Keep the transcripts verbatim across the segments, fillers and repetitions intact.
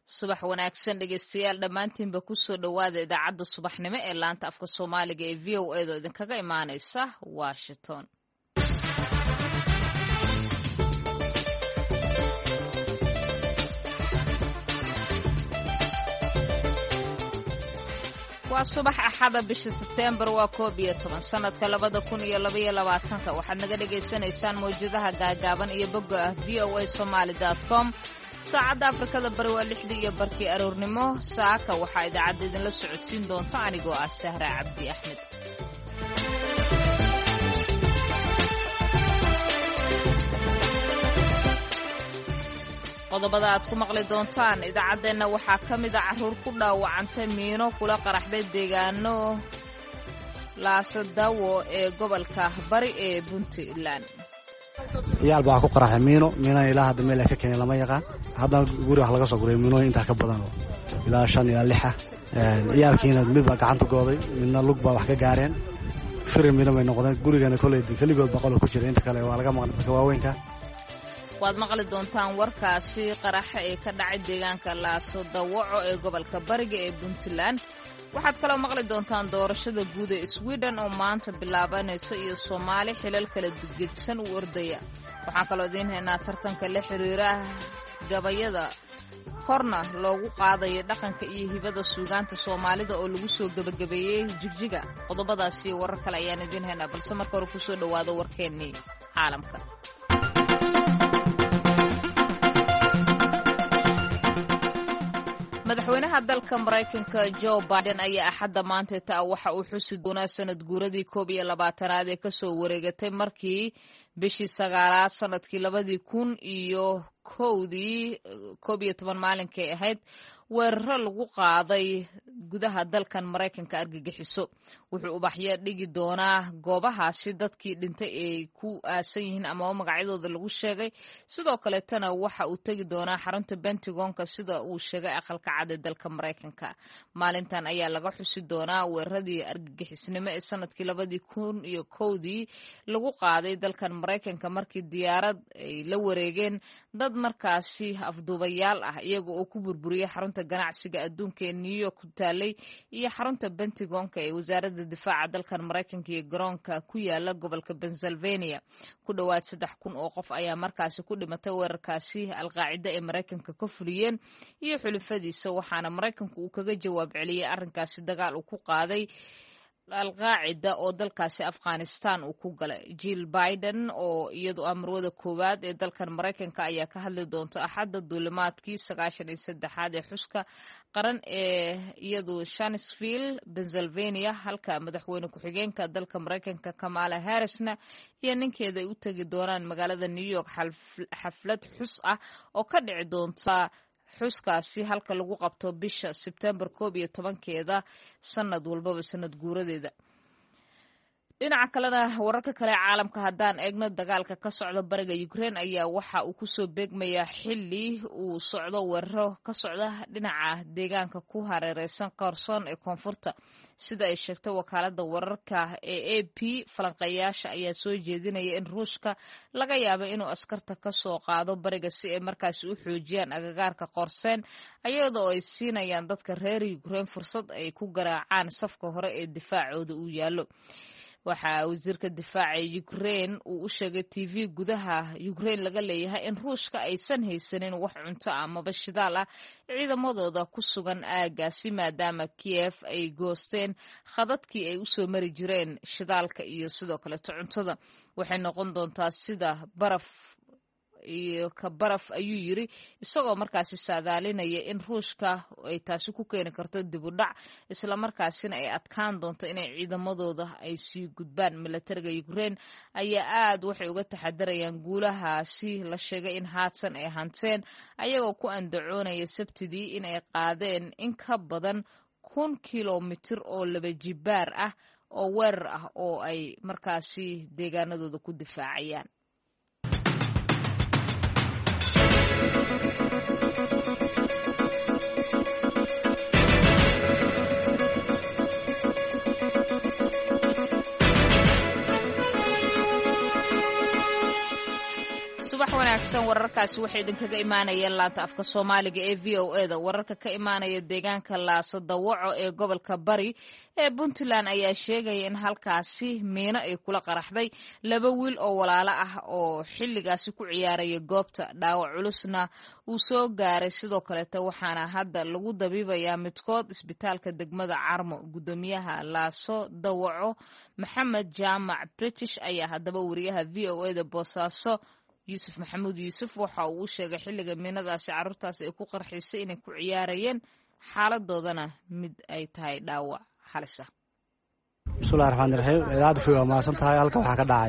subax wanaagsan dhegeystayaal dhammaantiinba ku soo dhowaada idaacadda subaxnimo ee laanta afka soomaaliga ee v o edo idinkaga imaanaysa washington. waa subax axada bisha sebteembar waa koob iyo toban sanadka labada kun iyo labaiyo labaatanka waxaad naga dhagaysanaysaan mawjadaha gaagaaban iyo bogga ah v o a somaali dot com saacadda afrikada bari waa lixdii iyo barkii aroornimo saaka waxaa idaacadda idinla socodsiin doonta anigoo ah sahra cabdi axmed. qodobada aad ku maqli doontaan idaacaddeenna waxaa ka mid a carruur ku dhaawacantay miino kula qaraxday deegaano laasadawo ee gobolka bari ee puntland. ciyaal baa ku qaraxay miino miinana ilaa hadda meel ay ka keeneen lama yaqaan. haddana guri wax laga soo guray miinooyin intaa ka badan oo ilaa shan ilaa lixa ciyaalkiina mid baa gacanta gooday midna lug baa wax ka gaareen firi miino bay noqdeen gurigana koley keligood baqolo ku jira inta kale waa laga maqan dadka waaweynka. waad maqli doontaan warkaasi qaraxa ee ka dhacay deegaanka laasadawaco ee gobolka bariga ee puntland. waxaad kaloo maqli doontaan doorashada guud ee sweden oo maanta bilaabanaysa iyo soomaali xilal kala gedsan u ordaya. waxaan kaloo idiin haynaa tartanka la xiriira gabayada korna loogu qaadayo dhaqanka iyo hibada suugaanta soomaalida oo lagu soo gebagabeeyey jigjiga. qodobadaas iyo warar kale ayaan idiin haynaa balse marka hore ku soo dhowaado warkeennii caalamka. madaxweynaha dalka maraykanka joe biden ayaa axadda maanta taa waxa uu xusi doonaa sanad guuradii koob iyo labaatanaad ee kasoo wareegatay markii bishii sagaalaad sanadkii labadii kun iyo kowdii koob iyo toban maalinkay ahayd weeraro lagu qaaday gudaha dalkan maraykanka argagixiso. wuxuu ubaxyo dhigi doonaa goobahaasi dadkii dhintay ay ku aasan yihiin amaba magacyadooda lagu sheegay. sidoo kaleetana waxa uu tegi doonaa xarunta bentagonka sida uu sheegay aqalka cad ee dalka maraykanka. maalintan ayaa laga xusi doonaa weeraradii argagixisnimo ee sanadkii labadii kun iyo kowdii lagu qaaday dalkan maraykanka markii diyaarad ay la wareegeen dad markaasi afduubayaal ah iyaga oo ku burburiyay xarunta ganacsiga adduunka ee new york ku taalay iyo xarunta bentagonka ee wasaaradda difaaca dalkan maraykanka iyo garoonka ku yaala gobolka pennsylvania. ku dhowaad saddex kun oo qof ayaa markaasi ku dhimatay weerarkaasi alqaacida ee maraykanka ka fuliyeen iyo xulufadiisa waxaana maraykanku uu kaga jawaab celiyey arrinkaasi dagaal uu ku qaaday alqaacida oo dalkaasi afghanistan uu ku galay. jill biden oo iyadu amarwada koowaad ee dalkan maraykanka ayaa ka hadli doonta axadda duulimaadkii sagaashan iyo saddexaad ee xuska qaran ee iyadu shanesville pennsylvania halka madaxweyne ku-xigeenka dalka maraykanka kamala harrisna iyo ninkeeda ay u tegi doonaan magaalada new york xaflad xus ah oo ka dhici doonta xuskaasi halka lagu qabto bisha sebtembar koob iyo tobankeeda sanad walbaba sanad guuradeeda. dhinaca kalena wararka kale ee caalamka haddaan eegno dagaalka ka socda bariga ukraine ayaa waxa uu kusoo beegmayaa xili uu socdo weeraro ka socda dhinaca deegaanka ku hareereysan qarsoon ee koonfurta sida ay sheegtay wakaalada wararka ee a p. falanqeeyaasha ayaa soo jeedinaya in ruushka laga yaabo inuu askarta ka soo qaado bariga si ay markaasi u xoojiyaan agagaarka qorseen iyadoo ay siinayaan dadka reer ukraine fursad ay ku garaacaan safka hore ee difaacooda uu yaallo. waxaa wasiirka difaaca ukraine uu u sheegay t v gudaha ukraine laga leeyahay in ruushka aysan haysanin wax cunto amaba shidaal ah ciidamadooda ku sugan aagaasi maadaama kiev ay goosteen khadadkii ay usoo mari jireen shidaalka iyo sidoo kaleeto cuntada. waxay noqon doontaa sida baraf iyo ka baraf ayuu yiri isagoo markaasi saadaalinaya in ruushka ay taasi ku keeni karto dib u dhac islamarkaasina ay adkaan doonto inay ciidamadooda ay sii gudbaan. milatariga ukraine ayaa aad waxay uga taxadarayaan guulahaasi la sheegay in haadsan ay hanteen ayagoo ku andacoonaya sabtidii in ay qaadeen in ka badan kun kilomitir oo laba jibaar ah oo weerar ah oo ay markaasi deegaanadooda ku difaacayaan. subax wanaagsan wanaagsan wararkaasi waxay idinkaga imaanayeen laanta afka Soomaaliga ee V O A da wararka ka imaanaya deegaanka Laaso Dawaco ee gobolka Bari ee Puntland ayaa sheegaya in halkaasi miino ay kula qaraxday laba wiil oo walaalo ah oo xilligaasi ku ciyaaraya goobta dhaawac culusna uu soo gaaray sidoo kale waxaana hadda lagu dabiibayaa midkood isbitaalka degmada Carmo gudoomiyaha Laaso Dawaco Maxamed Jaamac British ayaa hadaba wariyaha V O A da Boosaaso Yusuf Maxamuud Yusuf waxa uu sheegay xilliga miinadaasi carruurtaas ay ku qarxisay inay ku ciyaarayeen xaaladoodana mid ay tahay dhaawac halis ah. Bismillahir Rahmaanir Rahiim. Ilaad fiiga ma san tahay halka waxa ka dhacay.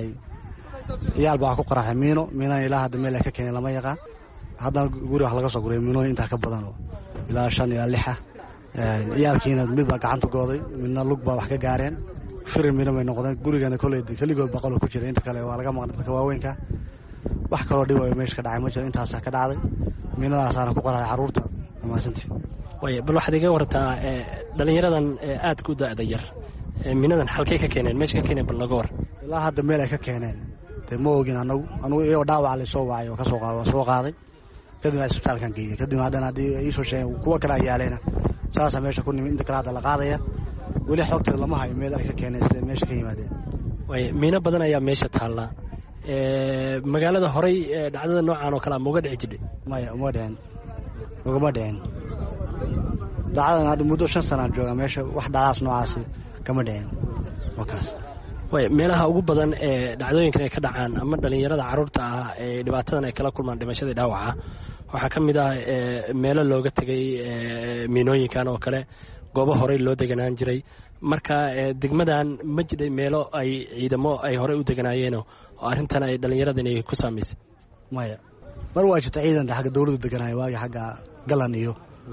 Iyaal baa ku qarxay miino, miinana ilaa hadda meel ay ka keeneen lama yaqaan. Hadda guri wax laga soo guray miino inta ka badan oo ilaa shan ilaa lix ah. Ee iyaalkiina mid baa gacanta gooday, midna lug baa wax ka gaareen. Firir miino may noqdeen gurigana kulay kaligood baqol ku jira inta kale waa laga maqnaa dadka waaweynka. wax kale oo dhib ah meesha ka dhacay ma jiro intaas ka dhacday miinadaasana ku qoray caruurta maasantii way bal waxa iga wartaa dhalinyaradan aad ku daada yar miinadan halkay ka keeneen meesha ka keeneen bal laga war ilaa hadda meel ay ka keeneen de ma ogin anagu anagu iyo dhaawac la soo wacay oo ka soo qaaday soo qaaday kadib isbitaalkan geeyay kadib haddana hadii ay soo sheegeen kuwa kale ayaaleena saasa meesha ku nimid inta kala la qaadaya wali xogta lama hayo meel ay ka keeneen sida meesha ka yimaadeen way miina badan ayaa meesha taala ee magaalada horay dhacdada noocan oo kala ma uga dhici jiray maya uma dhicin ugama dhicin dhacdadan hadda muddo shan sano jooga meesha wax dhacdaas noocaasi kama dhicin wakaas way meelaha ugu badan ee dhacdooyinka ay ka dhacaan ama dhalinyarada carruurta ah ee dhibaatadan ay kala kulmaan dhimashada dhaawaca waxa kamid ah meelo looga tagay miinooyinkan oo kale goobo horay loo deganaan jiray marka degmadan ma jiray meelo ay ciidamo ay horay u deganaayeen oo arintan ay dhalinyarada inay ku saameysay maya mar waa jirta ciidan xagga dawladda deganaayo waagi xagga galan iyo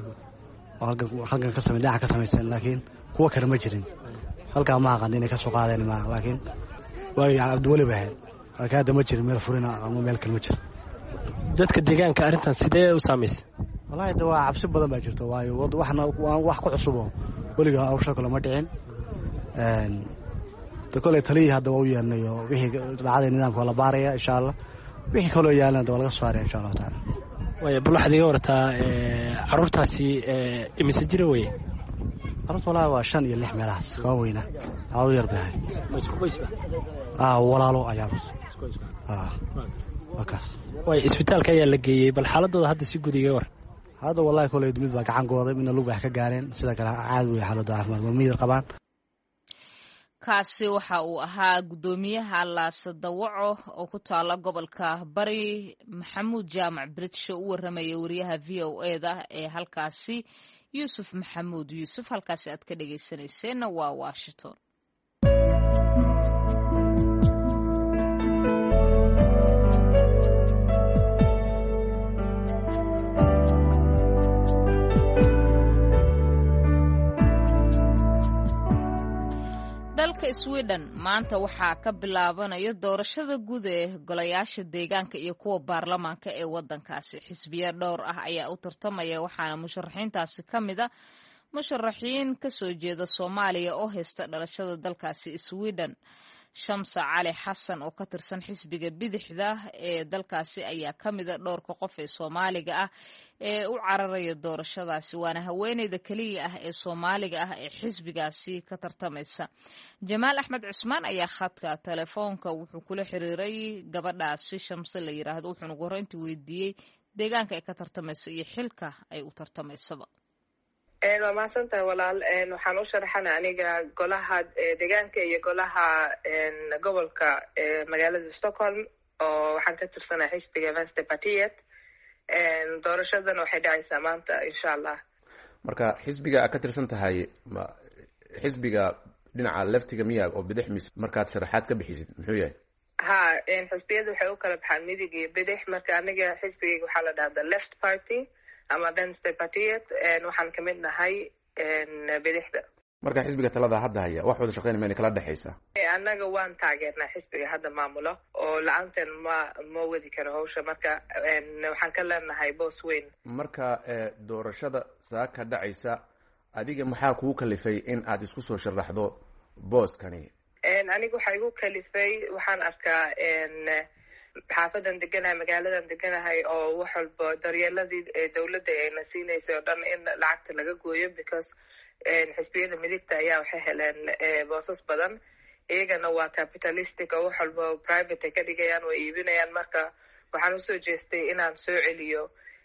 halkan ka sameeyay dhaca ka sameeyay laakiin kuwa kale ma jirin halka ma aqaan inay ka soo qaadeen ma laakiin waagi Abduwali baa halka hadda ma jirin meel furina ama meel kale ma jiro dadka deegaanka arintan sidee u saameysay wallahi waa cabsi badan baa jirto waayo waxna wax ku cusub waliga awsha kale ma dhicin een dadkole taliya hadda uu yeernayo wixii dhacday nidaamka la baaraya insha Allah wixii kale yaalana waa laga soo saaray insha Allah taala way bal waxa diga wartaa ee carruurtaasi ee imise jira way carruurta walaa waa shan iyo lix meelahaas waa weyna aad yar baa isku qoysba ah walaalo ayaa isku qoysba ah wakaas way isbitaalka ayaa la geeyay bal xaaladooda hadda si gudiga war هذا والله كله يدمج بقى عن قوضي من اللوبة حكى قارين سيدا كلا عادوي حالو ضعف ممير قبان kaasi waxa uu ahaa gudoomiyaha Laaso Dawaco oo ku taala gobolka Bari Maxamuud Jaamac British oo waramay wariyaha V O A da ee halkaasi Yusuf Maxamuud Yusuf halkaasi aad ka dhageysanayseen waa Washington dalka Sweden maanta waxaa ka bilaabanaya doorashada guud ee golayaasha deegaanka iyo kuwa baarlamaanka ee wadankaasi xisbiya dhowr ah ayaa u tartamaya waxaana musharaxiintaasi kamid ah musharaxiin ka soo jeeda Soomaaliya oo haysta dhalashada dalkaasi Sweden Shamsa Cali Xasan oo ka tirsan xisbiga bidixda ee dalkaasi ayaa kamid ah dhowrka qof ee Soomaaliga ah ee u cararaya doorashadaasi waana haweeneyda kaliya ah ee Soomaaliga ah ee xisbigaasi ka tartamaysa Jamaal Axmed Cusmaan ayaa khadka telefoonka wuxuu kula xiriiray gabadhaasi Shamsa la yiraahdo wuxuu ugu horeyntii weydiiyay deegaanka ay ka tartamayso iyo xilka ay u tartamaysaba een waa maasantahay walaal een waxaan u sharaxanaa aniga golaha deegaanka iyo golaha een gobolka ee magaalada Stockholm oo waxaan ka tirsanahay xisbiga Vänsterpartiet een doorashadan waxay dhacaysaa maanta insha Allah marka xisbiga aad ka tirsan tahay xisbiga dhinaca leftiga miyaa oo bidix mis markaad sharaxaad ka bixisid muxuu yahay ha een xisbiyadu waxay u kala baxaan midig iyo bidix marka aniga xisbiga waxaa la dhahaa left party ama Vänsterpartiet een waxaan ka mid nahay een bidixda marka xisbiga talada hadda haya wax wada shaqeyn ma kala dhaxaysa anaga waan taageernaa xisbiga hadda maamulo oo la'aantan ma ma wadi karo hawsha marka een waxaan ka leenahay boos weyn marka doorashada saaka dhacaysa adiga maxaa kugu kalifay in aad isku soo sharaxdo booskani een aniga waxa igu kalifay waxaan arkaa een xaafadan deganahay magaaladan deganahay oo wax walba daryeeladii dowladda ayna siinaysay oo dhan in lacagta laga gooyo because xisbiyada midigta ayaa waxay heleen boosas badan iyagana waa capitalistic oo wax walba private ay ka dhigayaan way iibinayaan marka waxaan usoo jeestay inaan soo celiyo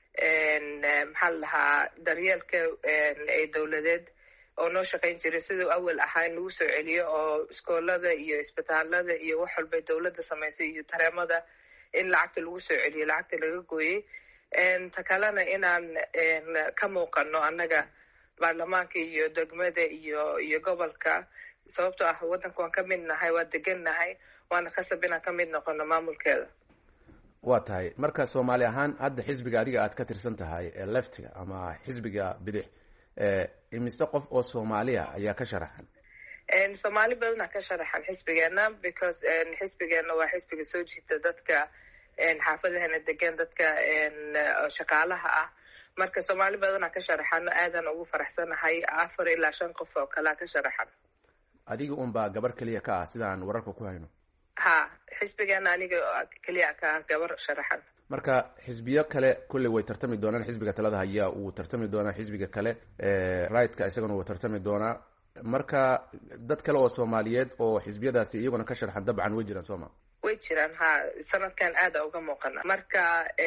maxaa la dhahaa daryeelka ee dowladeed oo noo shaqayn jiray siduu awal ahaa in lagu soo celiyo oo iskoolada iyo isbitaalada iyo wax walbay dowladda samaysay iyo tareemada in lacagta lagu soo celiyo lacagta laga gooyey ta kalena inaan ka muuqano annaga baarlamaanka iyo degmada iyo iyo gobolka sababtoo ah waddanka waan ka mid nahay waa degan nahay waana khasab inaan ka mid noqono maamulkeeda waa tahay marka soomaali ahaan hadda xisbiga adiga aad ka tirsan tahay ee leftiga ama xisbiga bidix imise qof oo soomaaliya ayaa ka sharaxan soomaali badana ka sharaxan xisbigeena because xisbigeena waa xisbiga soo jiita dadka xaafadahana degan dadka shaqaalaha ah marka soomaali badana ka sharaxano aadan ugu faraxsanahay afar ilaa shan qof oo kalea ka sharaxan adiga un baa gabar keliya ka ah sidaan wararka ku hayno ha xisbigeena aniga keliya ka ah gabar sharaxan marka xisbiyo kale kulley way tartami doonaan xisbiga talada haya uu tartami doonaa xisbiga kale rightka isagana wuu tartami doonaa marka dad kale oo soomaaliyeed oo xisbiyadaasi iyaguna ka sharxan dabcan way jiraan sooma way jiraan ha sanadkan aada uga muuqana marka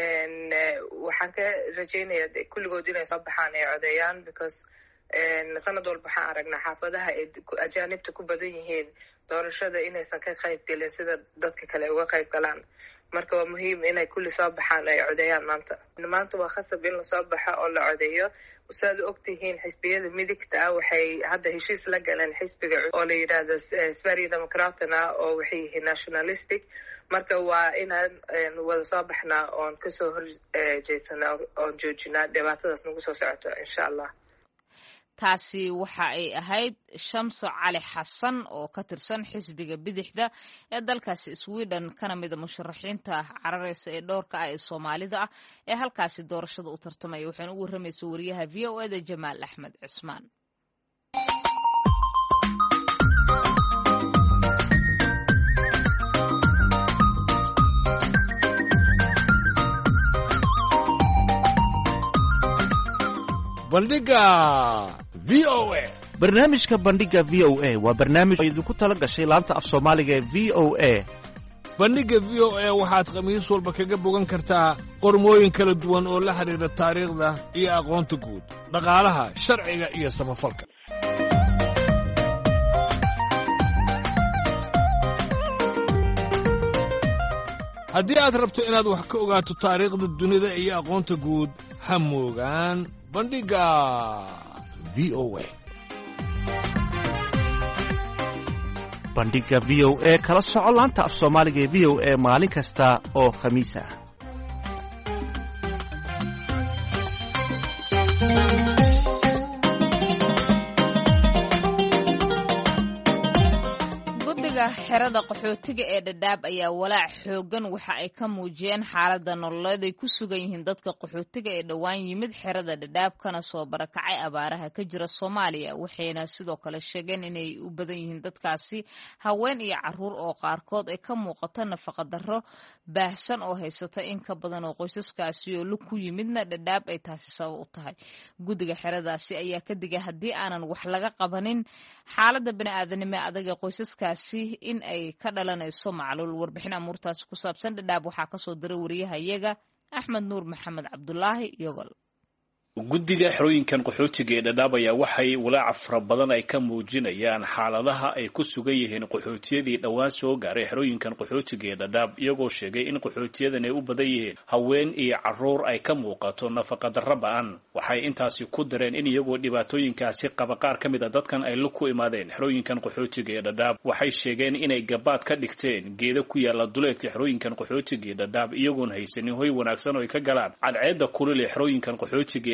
waxaan ka rajeynaya kulligood inay soo baxaan ay codeeyaan because sanad walba waxaan aragnaa xaafadaha ay ajaanibta ku badan yihiin doorashada inaysan ka qayb gelin sida dadka kale uga qayb galaan marka waa muhiim inay kulli soo baxaan ay codeeyaan maanta maanta waa khasab in lasoo baxo oo la codeeyo saad ogtihiin xisbiyada midigta ah waxay hadda heshiis la galeen xisbiga oo la yidhaahdo Sverige Democraterna oo waxay yihiin nationalistic marka waa inaan wada soo baxnaa oon kasoo horjeesanaa oon joojinaa dhibaatadaas nagu soo socoto insha allah taasi waxa ay ahayd Shamso Cali Xasan oo ka tirsan xisbiga bidixda ee dalkaasi Sweden kana mid ah musharaxiinta carareysa ee dhowrka ah ee Soomaalida ah ee halkaasi doorashada u tartamay waxaan ugu waramaysay wariyaha V O A da Jamaal Axmed Cusmaan bandhiga V O A barnaamijka bandhiga V O A waa barnaamij oo idinku tala gashay laanta af Soomaaliga ee V O A bandhiga V O A waxaad khamiis walba kaga bogan kartaa qormooyin kala duwan oo la xiriira taariikhda iyo aqoonta guud dhaqaalaha sharciga iyo samafalka haddii aad rabto inaad wax ka ogaato taariikhda dunida iyo aqoonta guud ha moogaan bandhiga V O A bandhiga V O A kala soco laanta af Soomaaliga ee V O A maalin kasta oo khamiis ah xerada qaxootiga ee Dadaab ayaa walaac xoogan waxa ay ka muujiyeen xaaladda nololeed ay ku sugan yihiin dadka qaxootiga ee dhawaan yimid xerada Dadaab kana soo barakacay abaaraha ka jira Soomaaliya waxayna sidoo kale sheegeen inay u badan yihiin dadkaasi haween iyo caruur oo qaarkood ay ka muuqato nafaqa darro baahsan oo haysata in ka badan oo qoysaskaasi oo lu ku yimidna Dadaab ay taasi sabab u tahay gudiga xeradaasi ayaa ka digay haddii aanan wax laga qabanin xaaladda bini'aadanimo adag ee qoysaskaasi in ay ka dhalanayso macluul warbixin amuurtaasi ku saabsan Dadaab waxaa ka soo diray wariyahayaga Axmed Nuur Maxamed Cabdullaahi Yogol guddiga xerooyinkan qaxootiga ee Dadaab ayaa waxay walaac fara badan ay ka muujinayaan xaaladaha ay ku sugan yihiin qaxootiyadii dhawaan soo gaaray xerooyinkan qaxootiga ee Dadaab iyagoo sheegay in qaxootiyadan ay u badan yihiin haween iyo caruur ay ka muuqato nafaqa darro ba'an waxay intaasi ku dareen in iyagoo dhibaatooyinkaasi qaba qaar ka mid ah dadkan ay ku imaadeen xerooyinkan qaxootiga ee Dadaab waxay sheegeen inay gabaad ka dhigteen geedo ku yaala duleedka xerooyinkan qaxootiga ee Dadaab iyagoon haysanin hoy wanaagsan oo ay ka galaan cadceedda kulul ee xerooyinkan qaxootiga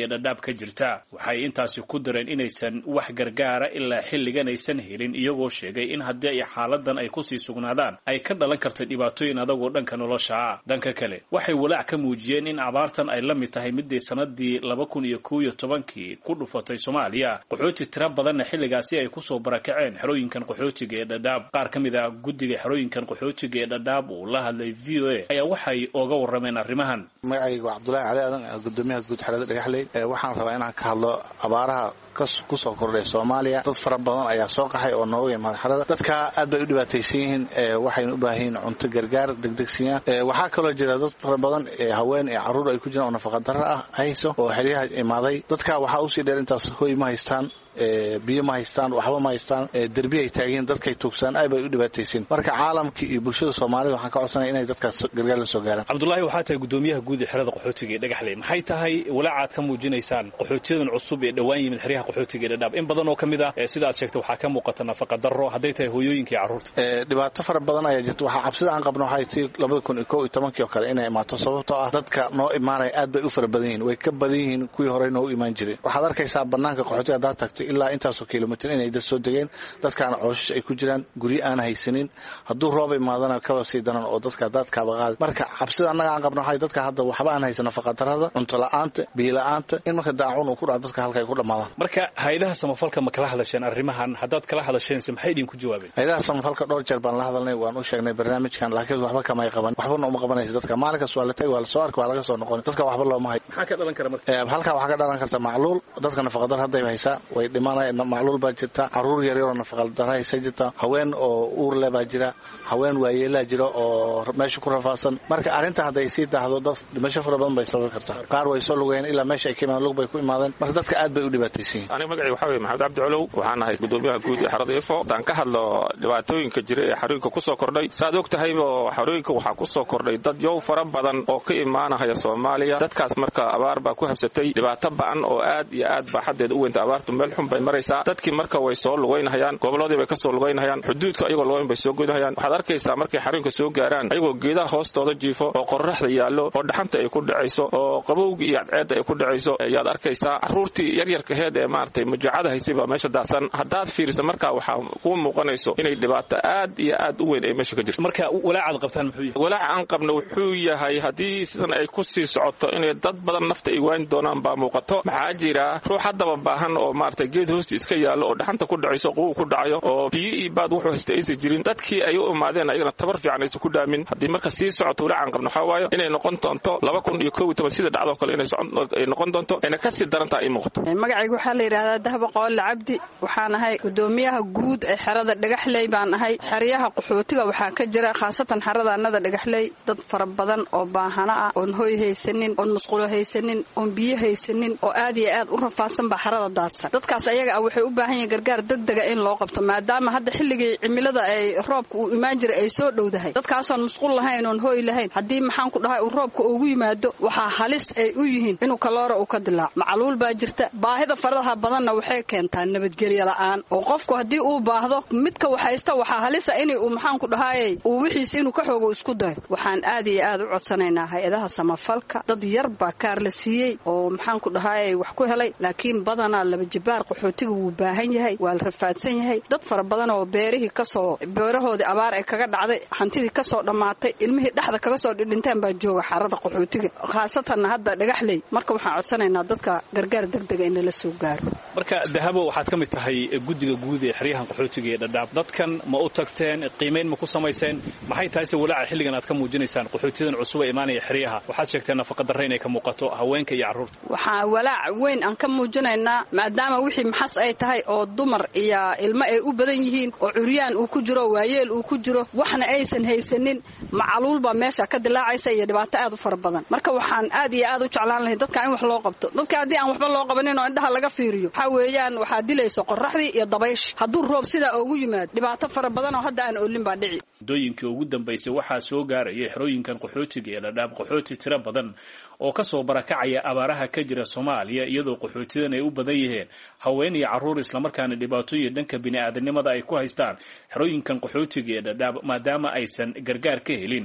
dhadhaab ka jirta waxay intaasi ku dareen inaysan wax gargaara ilaa xilligan aysan helin iyagoo sheegay in haddii ay xaaladan ay kusii sugnaadaan ay ka dhalan karta dhibaatooyin adagoo dhanka nolosha ah dhanka kale waxay walaac ka muujiyeen in abaartan ay la mid tahay midii sanadii laba kun iyo kow iyo tobankii ku dhufatay Soomaaliya qaxooti tira badanna xilligaasi ay kusoo barakaceen xerooyinkan qaxootiga ee dhadhaab qaar ka mid ah guddiga xerooyinkan qaxootiga ee dhadhaab oo la hadlay V O A ayaa waxay uga warrameen arrimahan magacaygu Cabdullaahi Cali Aadan gudoomiyaha guud xerada Dhagaxley waxaan rabaa inaan ka hadlo abaaraha ku soo kordhay Soomaaliya dad fara badan ayaa soo qaxay oo nooga yimid xerada dadka aad bay u dhibaataysan yihiin waxayna u baahan yihiin cunto gargaar degdegsiya waxaa kaloo jira dad fara badan ee haween iyo caruur ay ku jiraan oo nafaqa darro ah hayso oo xeryaha imaaday dadka waxaa u sii dheer intaas hooy ma haystaan biyo ma haystaan waxba ma haystaan derbi ay taageen dadkay tuugsan ay bay u dhibaataysan marka caalamka iyo bulshada Soomaalida waxaan ka codsanay inay dadkaas gargaar la soo gaaraan Cabdullaahi waxaa tahay gudoomiyaha guud ee xerada qaxootiga ee Dhagaxley maxay tahay walaacaad ka muujinaysaan qaxootiyadan cusub ee dhawaan yimid xeryaha qaxootiga ee Dhadhaab in badan oo kamid ah sida aad sheegtay waxaa ka muuqata nafaqa darro haday tahay hooyooyinka iyo carruurta ee dhibaato fara badan ayaa jirta waxa cabsida aan qabno waxay tahay laba kun iyo kow iyo tobankii oo kale inay imaato sababtoo ah dadka noo imaanay aad bay u fara badan yihiin way ka badan yihiin kuwii hore noo imaan jiray waxaad arkaysaa banaanka qaxootiga hadaad tagto ilaa intaas oo kiiloomitir inay dad soo degeen dadkaana cooshish ay ku jiraan guryo aan haysanin hadduu roob imaadana kaba sii daran oo dadka dadkaaba qaad marka cabsida annaga aan qabno waxay dadka hadda waxba aan haysan nafaqa darrada cunto la'aanta biyo la'aanta in marka daacun uu ku dhaco dadka halka ay ku dhamaadaan marka hay'adaha samafalka ma kala hadasheen arrimahan haddaad kala hadasheen maxay idin ku jawaabeen hay'adaha samafalka dhowr jeer baan la hadalnay waan u sheegnay barnaamijkan laakiin waxba kama ay qaban waxba uma qabanayso dadka maalinka soo latay waa la soo arkaa waa laga soo noqon dadka waxba looma hay maxaa ka dhalan kara marka ee halka waxa ka dhalan karta macluul dadka nafaqa darrada hadday haysaa way dhimanayaan macluul baa jirta caruur yar yar oo nafaqa darrada haysa jirta haween oo uur leh baa jira haween waayeelaa jira oo meesha ku rafaadsan marka arrinta hadday sii daahdo dad dhimasho fara badan bay sababi kartaa qaar way soo lugayeen ilaa meesha ay ka imaan lug bay ku imaadeen marka dadka aad bay u dhibaataysan aniga magacaygu waxa weeye maxamed cabdi colow waxaan ahay gudoomiyaha guud ee xarada ifo hadaan ka hadlo dhibaatooyinka jira ee xarooyinka ku soo kordhay saad og tahayba xarooyinka waxaa ku soo kordhay dad yow fara badan oo ka imaanaya Soomaaliya dadkaas marka abaar baa ku habsatay dhibaato ba'an oo aad iyo aad baa xadeed u weynta abaartu meel xun bay maraysaa dadkii marka way soo lugaynayaan gobolladii bay ka soo lugaynayaan xuduudka ayagoo lugayn bay soo goynayaan waxaad arkaysaa markay xarooyinka soo gaaraan ayagoo geedaha hoostooda jiifo oo qorraxda yaallo oo dhaxanta ay ku dhacayso oo qabowga iyo cadceedda ay ku dhacayso ayaad arkaysaa carruurtii yaryarka heed ee maaragtay mujaacada haysay baa meesha daadsan haddaad fiiriso markaa waxaa kuu muuqanayso inay dhibaato aad iyo aad u weyn ay meesha ka jirto marka walaacaad qabtaan muxuu yahay walaaca aan qabno wuxuu yahay haddii sidan ay ku sii socoto inay dad badan nafta ay waani doonaan baa muuqato maxaa jira ruux haddaba baahan oo maaragtay geed hoosti iska yaallo oo dhaxanta ku dhacayso qubow ku dhacayo oo biyo iyo baad wuxuu haysta aysan jirin dadkii ay u imaadeen ayagana tabar fiican aysan ku dhaamin haddii marka sii socoto walaacan qabno waxaa waayo inay noqon doonto laba kun iyo kow iyo toban sida dhacdoo kale inay noqon doonto ayna ka sii darantaa ay muuqato magacaygu waxaa la yidhaahdaa dahba qoole cabdi waxaan ahay gudoomiyaha guud ee xerada Dhagaxley baan ahay xeryaha qaxootiga waxaa ka jira khaasatan xerada annada Dhagaxley dad fara badan oo baahana ah oon hoy haysanin oon musqulo haysanin oon biyo haysanin oo aad iyo aad u rafaadsan baa xerada daadsan dadkaas ayaga ah waxay u baahan yihiin gargaar degdega in loo qabto maadaama hadda xilligii cimilada ay roobka uu imaan jiray ay soo dhowdahay dadkaasoon musqul lahayn oon hoy lahayn haddii maxaan ku dhahay uu roobka ugu yimaado waxaa halis ay u yihiin inuu kaloora uu ka dilaaco macluul baa jirta baahida faradaha badanna waxay keentaa nabadgelyo la'aan oo qofku haddii uu baahdo midka waxaysta waxaa halisa inay uu maxaan ku dhahay uu wixiis inuu ka xoogo isku dayo waxaan aad iyo aad u codsanaynaa hay'adaha samafalka dad yar baa kaar la siiyey oo maxaan ku dhahay wax ku helay laakiin badanaa laba jibaar qaxootiga wuu baahan yahay waa la rafaadsan yahay dad fara badan oo beerihii ka soo beerahoodii abaar ay kaga dhacday hantidii ka soo dhammaatay ilmihii dhexda kaga soo dhidhinteen baa jooga xarada qaxootiga khaasatan hadda Dhagaxley marka waxaan codsanaynaa dadka gargaar degdeg in la soo gaaro marka dahabo waxaad ka mid tahay guddiga guud ee xeryahan qaxootiga ee Dhadhaab dadkan ma u tagteen qiimeyn ma ku samayseen maxay tahay walaaca xilligan aad ka muujinaysaan qaxootiyadan cusub ee imaanaya xeryaha waxaad sheegteen nafaqa darro inay ka muuqato haweenka iyo carruurta waxaa walaac weyn aan ka muujinaynaa maadaama wixii maxas ay tahay oo dumar iyo ilmo ay u badan yihiin oo curyaan uu ku jiro waayeel uu ku jiro waxna aysan haysanin macluul baa meesha ka dilaacaysa iyo dhibaato aad u fara badan marka waxaan aad iyo aad u jeclaan lahayn dadka in wax loo qabto dadka haddii aan waxba loo qabanin oo indhaha laga fiiriyo waxa weeyaan waxaa dilayso qorraxdii iyo dabaysh hadduu roob sidaa ugu yimaado dhibaato fara badan oo hadda aan oolin baa dhici dooyinkii ugu dambeysay waxaa soo gaarayay xerooyinkan qaxootiga ee Dhadhaab qaxooti tiro badan oo ka soo barakacaya abaaraha ka jira Soomaaliya iyadoo qaxootidan ay u badan yihiin haween iyo carruur isla markaana dhibaatooyin dhanka bini'aadanimada ay ku haystaan xerooyinkan qaxootiga ee Dhadhaab maadaama aysan gargaar ka helin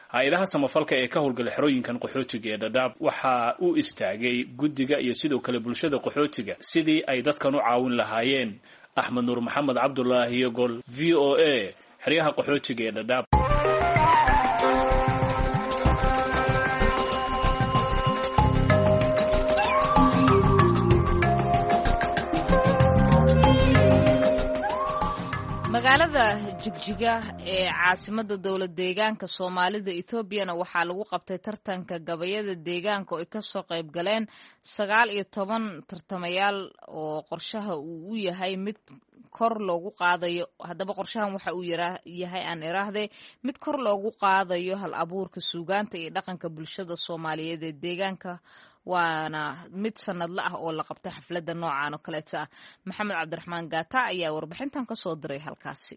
hay-adaha samafalka ee ka howlgala xerooyinkan qaxootiga ee dhadhaab waxaa u istaagay guddiga iyo sidoo kale bulshada qaxootiga sidii ay dadkan u caawin lahaayeen. axmed nuur maxamed cabdulaahi yogol, v o a, xeryaha qaxootiga ee dhadhaab. magaalada jigjiga ee caasimada dowlad deegaanka soomaalida etoobiyana waxaa lagu qabtay tartanka gabayada deegaanka oo ay kasoo qayb galeen sagaal iyo toban tartamayaal oo qorshaha uu u yahay mid kor loogu qaadayo. haddaba qorshahan waxa uu yahay aan iraahday mid kor loogu qaadayo hal abuurka suugaanta iyo dhaqanka bulshada soomaaliyeed ee deegaanka, waana mid sanadla ah oo la qabtay xafladda noocan oo kaleeta ah. maxamed cabdiraxmaan gaata ayaa warbixintan ka soo diray halkaasi.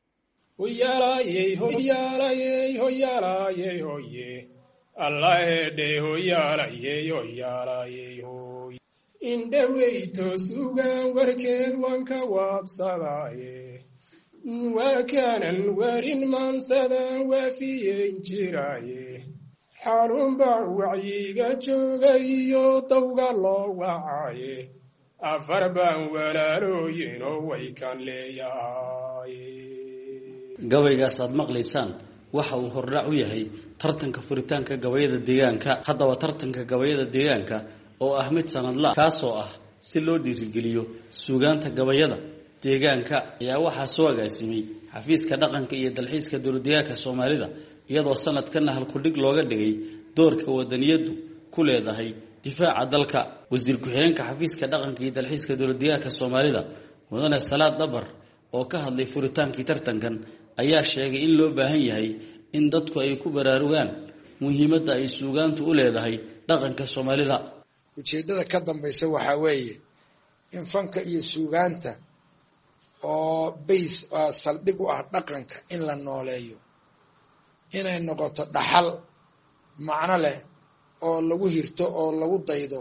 indhaweyto sugaan warkeed waan ka waabsadaaye waa kaanan warin maansadaan waafiyeyn jiraaye xarunbaa wacyiga joogayo dawga loo wacaaye afar baan walaalooyinoo way kan leeyahay. gabaygaas aad maqlaysaan waxa uu hordhac u yahay tartanka furitaanka gabayada deegaanka. haddaba tartanka gabayada deegaanka oo ah mid sanadla kaasoo ah si loo dhiirigeliyo suugaanta gabayada deegaanka ayaa waxaa soo agaasimay xafiiska dhaqanka iyo dalxiiska dowladdeegaanka soomaalida, iyadoo sanadkana halkudhig looga dhigay doorka wadaniyadu ku leedahay difaaca dalka. wasiir ku-xigeenka xafiiska dhaqanka iyo dalxiiska dowladdeegaanka soomaalida mudane salaad dabar oo ka hadlay furitaankii tartankan ayaa sheegay in loo baahan yahay in dadku ay ku baraarugaan muhiimadda ay suugaantu u leedahay dhaqanka soomaalida. ujeeddada ka dambaysa waxaa weeye in fanka iyo suugaanta oo bays saldhig u ah dhaqanka in la nooleeyo, inay noqoto dhaxal macno leh oo lagu hirto oo lagu daydo,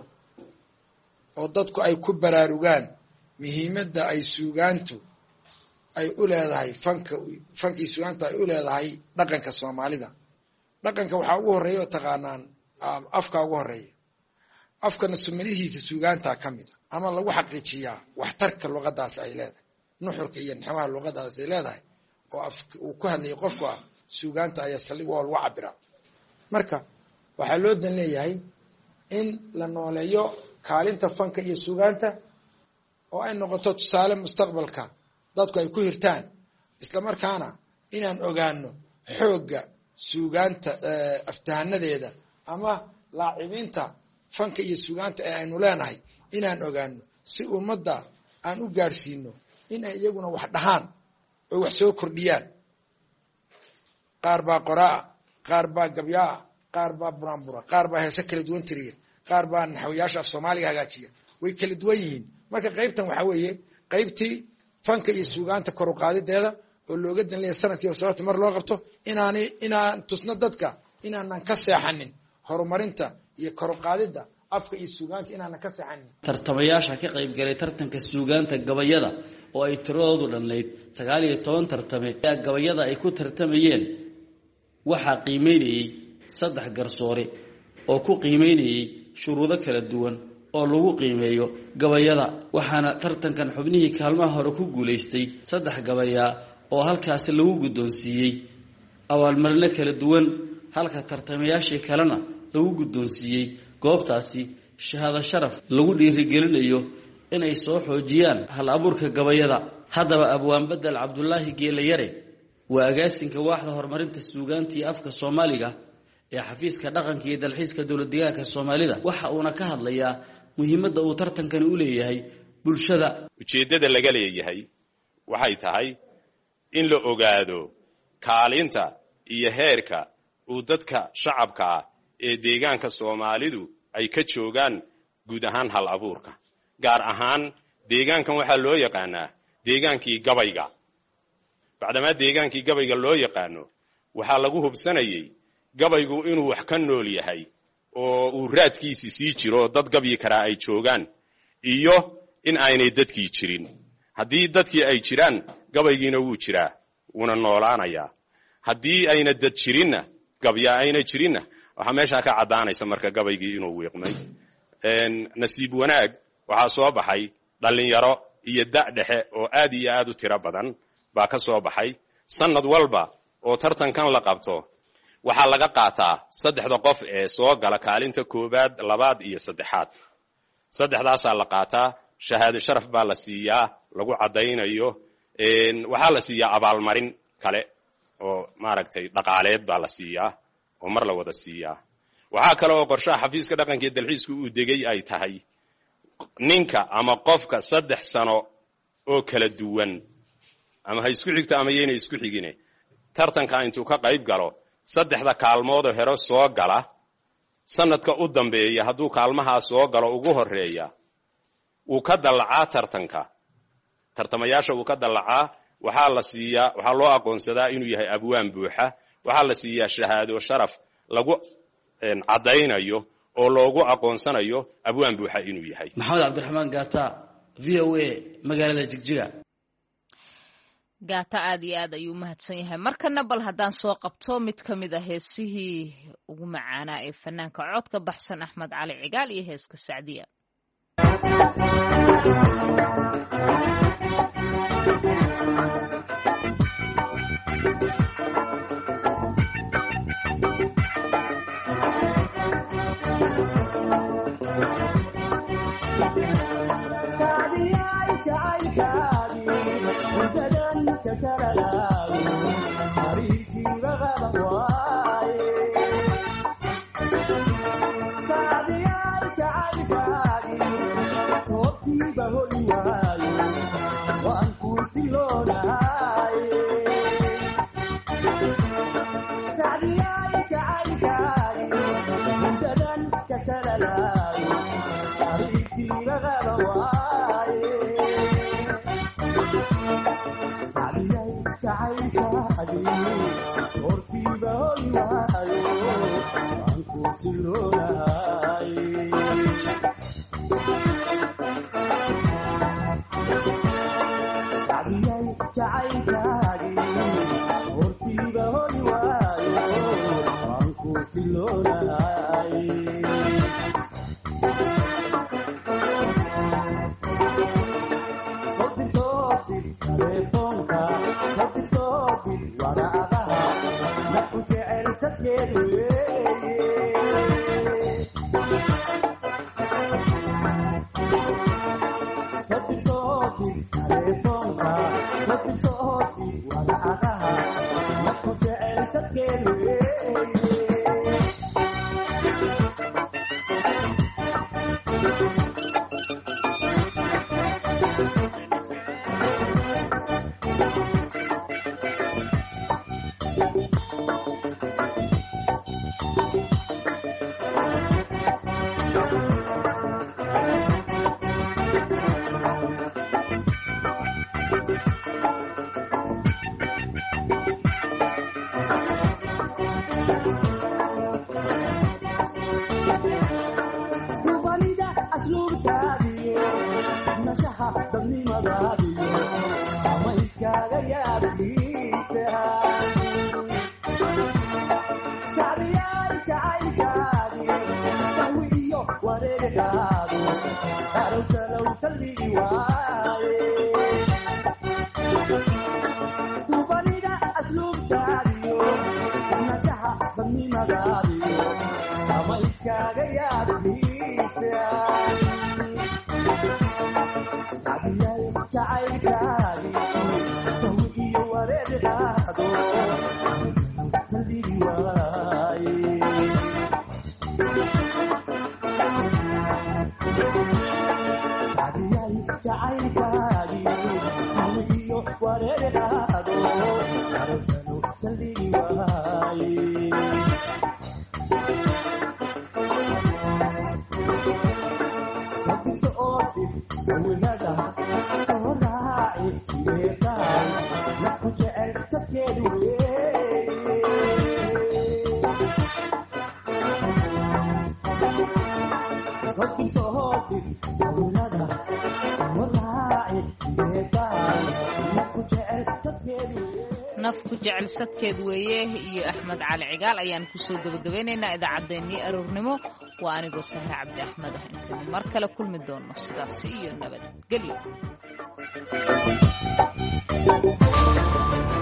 oo dadku ay ku baraarugaan muhiimadda ay suugaantu ay u leedahay fanka fankii suugaantu ay u leedahay dhaqanka soomaalida. dhaqanka waxaa ugu horreeya oo taqaanaan afka ugu horreeya. afkana sumadihiisa suugaantaa ka mid a ama lagu xaqiijiyaa waxtarka luqadaas ay leedahay, nuxurka iyo naxwaha luqadaas ay leedahay oo uu ku hadlayay qofku ah suugaanta ayaa saldhig oo lagu cabiraa. marka waxaa loo dan leeyahay in la nooleeyo kaalinta fanka iyo suugaanta oo ay noqoto tusaale mustaqbalka dadku ay ku hirtaan, isla markaana inaan ogaano xoogga suugaanta aftahanadeeda ama laacibinta fanka iyo suugaanta ee aynu leenahay inaan ogaano, si ummadda aan u gaadhsiino in ay iyaguna wax dhahaan oo wax soo kordhiyaan. qaar baa qoraa, qaar baa gabyaa, qaar baa buraanbura, qaar baa heese kala duwan tiriya, qaar baa naxwayaasha af soomaaliga hagaajiya, way kala duwan yihiin. marka qaybtan waxaa weeye qaybtii fanka iyo suugaanta kor u qaadideeda oo looga dan leeyahay sanadkiiba sababta mar loo qabto inaani inaan tusno dadka inaanan ka seexanin horumarinta iyo kor u qaadida afka iyo suugaanta inaanan ka seexanin. tartamayaasha ka qayb galay tartanka suugaanta gabayada oo ay tiradoodu dhannayd sagaal iyo toban tartame ayaa gabayada ay ku tartamayeen waxaa qiimeynayay saddex garsoore oo ku qiimeynayay shuruudo kala duwan oo lagu qiimeeyo gabayada. waxaana tartankan xubnihii kaalmaha hore ku guulaystay saddex gabayaa oo halkaasi lagu guddoonsiiyey abaalmarino kala duwan, halka tartamayaashii kalena lagu guddoonsiiyey goobtaasi shahaado sharaf lagu dhiirigelinayo inay soo xoojiyaan hal abuurka gabayada. haddaba abwaan bedel cabdulaahi geelayare waa agaasinka waaxda horumarinta suugaanta iyo afka soomaaliga ee xafiiska dhaqanka iyo dalxiiska dowladdeegaanka soomaalida. waxa uuna ka hadlayaa muhiimadda uu tartankani u leeyahay bulshada. ujeeddada laga leeyahay waxay tahay in la ogaado kaalinta iyo heerka uu dadka shacabka ah ee deegaanka soomaalidu ay ka joogaan guud ahaan hal abuurka. gaar ahaan deegaankan waxaa loo yaqaanaa deegaankii gabayga. bacdamaa deegaankii gabayga loo yaqaano waxaa lagu hubsanayay gabaygu inuu wax ka nool yahay oo uu raadkiisi sii jiro, dad gabyi karaa ay joogaan, iyo in aynay dadkii jirin. haddii dadkii ay jiraan gabaygiina wuu jiraa, wuuna noolaanayaa. haddii ayna dad jirinna gabya ayna jirinna waxaa meeshaa ka caddaanaysa marka gabaygii inuu wiiqmay nasiib wanaag waxaa soo baxay dhallinyaro iyo da' dhexe oo aad iyo aad u tiro badan baa ka soo baxay sannad walba oo tartankan la qabto waxaa laga qaataa saddexda qof ee soo gala kaalinta koowaad labaad iyo saddexaad saddexdaasaa la qaataa shahaado sharaf baa la siiyaa lagu caddaynayo waxaa la siiyaa abaalmarin kale oo maaragtay dhaqaaleed baa la siiyaa oo mar la wada siiyaa waxaa kale oo qorshaha xafiiska dhaqanka iyo dalxiisku uu degay ay tahay ninka ama qofka saddex sano oo kala duwan ama ha isku xigto ama yayna isku xigine tartanka intuu ka qayb galo saddexda kaalmoodoo hero soo gala sanadka u dambeeya hadduu kaalmahaa soo galo ugu horeeya uu ka dallacaa tartanka tartamayaasha uu ka dallacaa waxaa la siiyaa waxaa loo aqoonsadaa inuu yahay abwaan buuxa waxaa la siiyaa shahaado sharaf lagu caddaynayo oo loogu aqoonsanayo abwaan buuxa inuu yahay. maxamed cabdiraxmaan gaata v o a magaalada jigjiga. gaata aad iyo aad ayuu mahadsan yahay. markana bal haddaan soo qabto mid ka mid a heesihii ugu macaanaa ee fanaanka codka baxsan axmed cali cigaal iyo heeska sacdiya. nafku jecel sadkeed weeye iyo axmed cali cigaal ayaan kusoo gabagabeynaynaa idaacaddeenii aroornimo waa anigoo sahre cabdi axmed ah intaynu mar kale kulmi doonno sidaasi iyo nabadgelyo